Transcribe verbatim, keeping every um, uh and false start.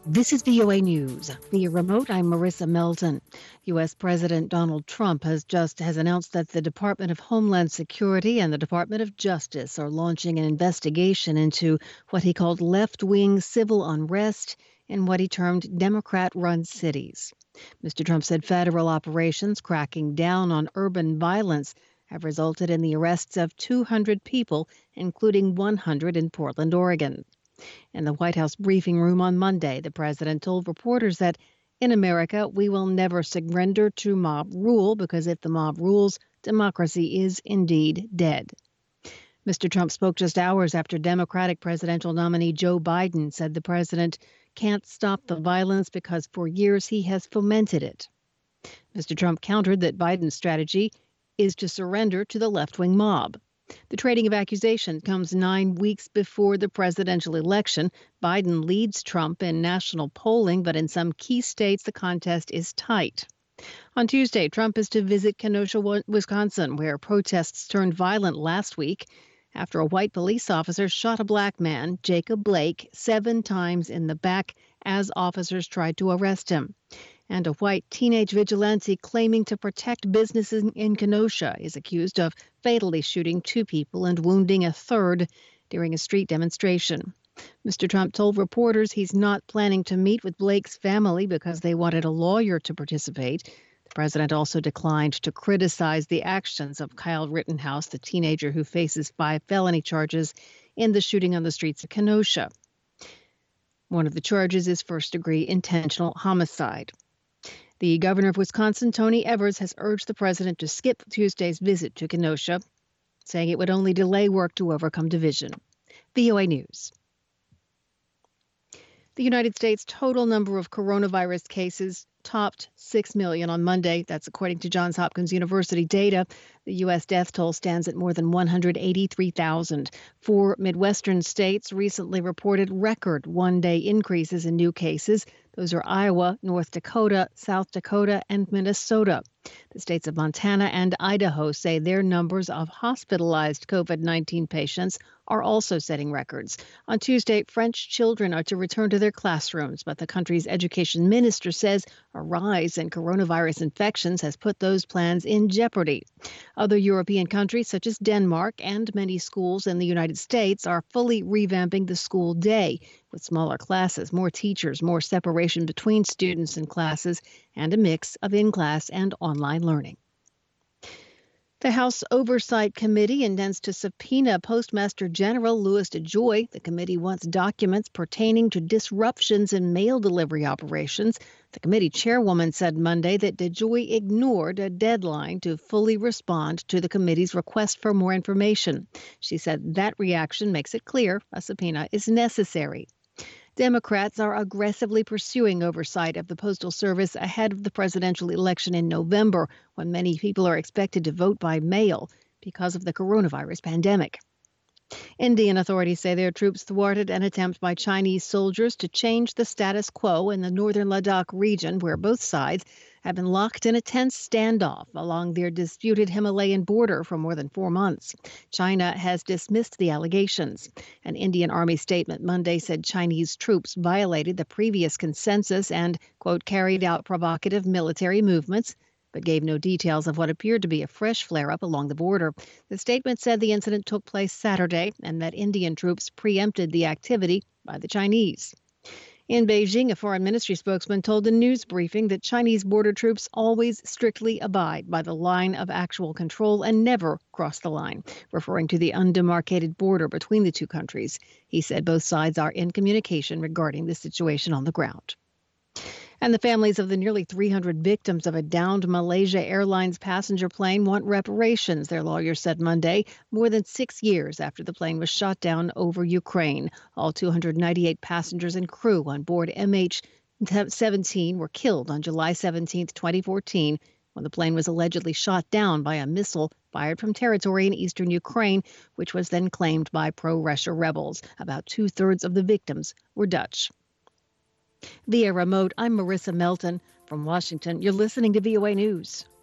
This is V O A News. Via remote, I'm Marissa Melton. U S. President Donald Trump has just has announced that the Department of Homeland Security and the Department of Justice are launching an investigation into what he called left-wing civil unrest in what he termed Democrat-run cities. Mister Trump said federal operations cracking down on urban violence have resulted in the arrests of two hundred people, including one hundred in Portland, Oregon. In the White House briefing room on Monday, the president told reporters that in America, we will never surrender to mob rule because if the mob rules, democracy is indeed dead. Mister Trump spoke just hours after Democratic presidential nominee Joe Biden said the president can't stop the violence because for years he has fomented it. Mister Trump countered that Biden's strategy is to surrender to the left-wing mob. The trading of accusations comes nine weeks before the presidential election. Biden leads Trump in national polling, but in some key states, the contest is tight. On Tuesday, Trump is to visit Kenosha, Wisconsin, where protests turned violent last week after a white police officer shot a black man, Jacob Blake, seven times in the back as officers tried to arrest him. And a white teenage vigilante claiming to protect businesses in Kenosha is accused of fatally shooting two people and wounding a third during a street demonstration. Mister Trump told reporters he's not planning to meet with Blake's family because they wanted a lawyer to participate. The president also declined to criticize the actions of Kyle Rittenhouse, the teenager who faces five felony charges in the shooting on the streets of Kenosha. One of the charges is first-degree intentional homicide. The governor of Wisconsin, Tony Evers, has urged the president to skip Tuesday's visit to Kenosha, saying it would only delay work to overcome division. V O A News. The United States' total number of coronavirus cases topped six million on Monday. That's according to Johns Hopkins University data. The U S death toll stands at more than one hundred eighty-three thousand. Four Midwestern states recently reported record one-day increases in new cases. Those are Iowa, North Dakota, South Dakota, and Minnesota. The states of Montana and Idaho say their numbers of hospitalized COVID nineteen patients are also setting records. On Tuesday, French children are to return to their classrooms, but the country's education minister says a rise in coronavirus infections has put those plans in jeopardy. Other European countries, such as Denmark and many schools in the United States, are fully revamping the school day with smaller classes, more teachers, more separation between students and classes, and a mix of in-class and online learning. The House Oversight Committee intends to subpoena Postmaster General Louis DeJoy. The committee wants documents pertaining to disruptions in mail delivery operations. The committee chairwoman said Monday that DeJoy ignored a deadline to fully respond to the committee's request for more information. She said that reaction makes it clear a subpoena is necessary. Democrats are aggressively pursuing oversight of the Postal Service ahead of the presidential election in November, when many people are expected to vote by mail because of the coronavirus pandemic. Indian authorities say their troops thwarted an attempt by Chinese soldiers to change the status quo in the northern Ladakh region, where both sides have been locked in a tense standoff along their disputed Himalayan border for more than four months. China has dismissed the allegations. An Indian Army statement Monday said Chinese troops violated the previous consensus and, quote, carried out provocative military movements, but gave no details of what appeared to be a fresh flare-up along the border. The statement said the incident took place Saturday and that Indian troops preempted the activity by the Chinese. In Beijing, a foreign ministry spokesman told a news briefing that Chinese border troops always strictly abide by the line of actual control and never cross the line, referring to the undemarcated border between the two countries. He said both sides are in communication regarding the situation on the ground. And the families of the nearly three hundred victims of a downed Malaysia Airlines passenger plane want reparations, their lawyers said Monday, more than six years after the plane was shot down over Ukraine. All two hundred ninety-eight passengers and crew on board M H seventeen were killed on July seventeenth, twenty fourteen, when the plane was allegedly shot down by a missile fired from territory in eastern Ukraine, which was then claimed by pro-Russia rebels. About two-thirds of the victims were Dutch. Via remote, I'm Marissa Melton. From Washington, you're listening to V O A News.